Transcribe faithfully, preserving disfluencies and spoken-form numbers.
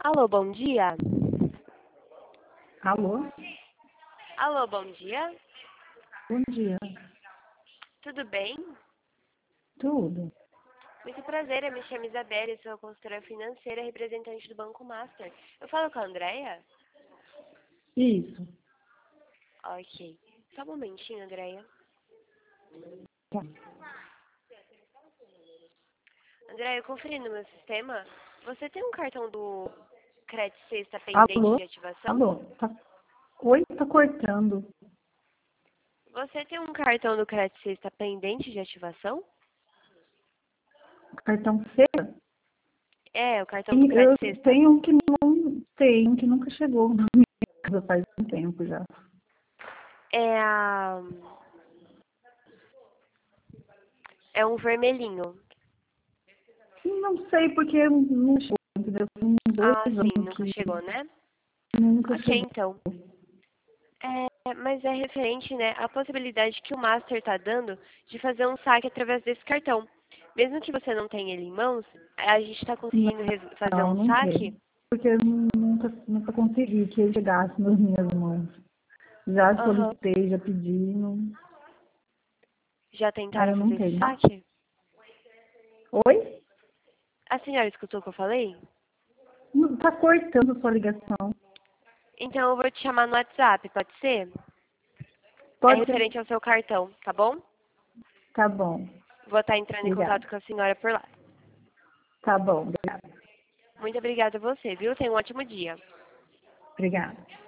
Alô, bom dia. Alô? Alô, bom dia. Bom dia. Tudo bem? Tudo. Muito prazer, eu me chamo Isabelle, sou consultora financeira representante do Banco Master. Eu falo com a Andrea? Isso. Ok. Só um momentinho, Andrea. Tá. Andrea, eu conferi no meu sistema. Você tem um cartão do Credit Sexta pendente Alô? de ativação? Alô? Tá... Oi, tá cortando. Você tem um cartão do Credit Sexta pendente de ativação? Cartão C? É, o cartão do Eu Credit Sexta. tenho um que não tem, um que nunca chegou na minha casa faz um tempo já. É a... É um vermelhinho. Não sei porque não chegou, entendeu? Tem dois Ah, sim, anos nunca que chegou, né? nunca Ok, chegou. então. É, mas é referente, né, à possibilidade que o Master está dando de fazer um saque através desse cartão. Mesmo que você não tenha ele em mãos, a gente está conseguindo res- fazer Não, um não saque. tem. Porque eu nunca, nunca consegui que ele chegasse nas minhas mãos. Já Aham. solicitei, já pedi, não... Já aí tentaram eu não fazer esse tenho. saque? Oi? A senhora escutou o que eu falei? Não, tá cortando sua ligação. Então eu vou te chamar no WhatsApp, pode ser? É Pode ser? referente ao seu cartão, tá bom? Tá bom. Vou estar entrando em Obrigada. contato com a senhora por lá. Tá bom, obrigada. Muito obrigada a você, viu? Tenha um ótimo dia. Obrigada.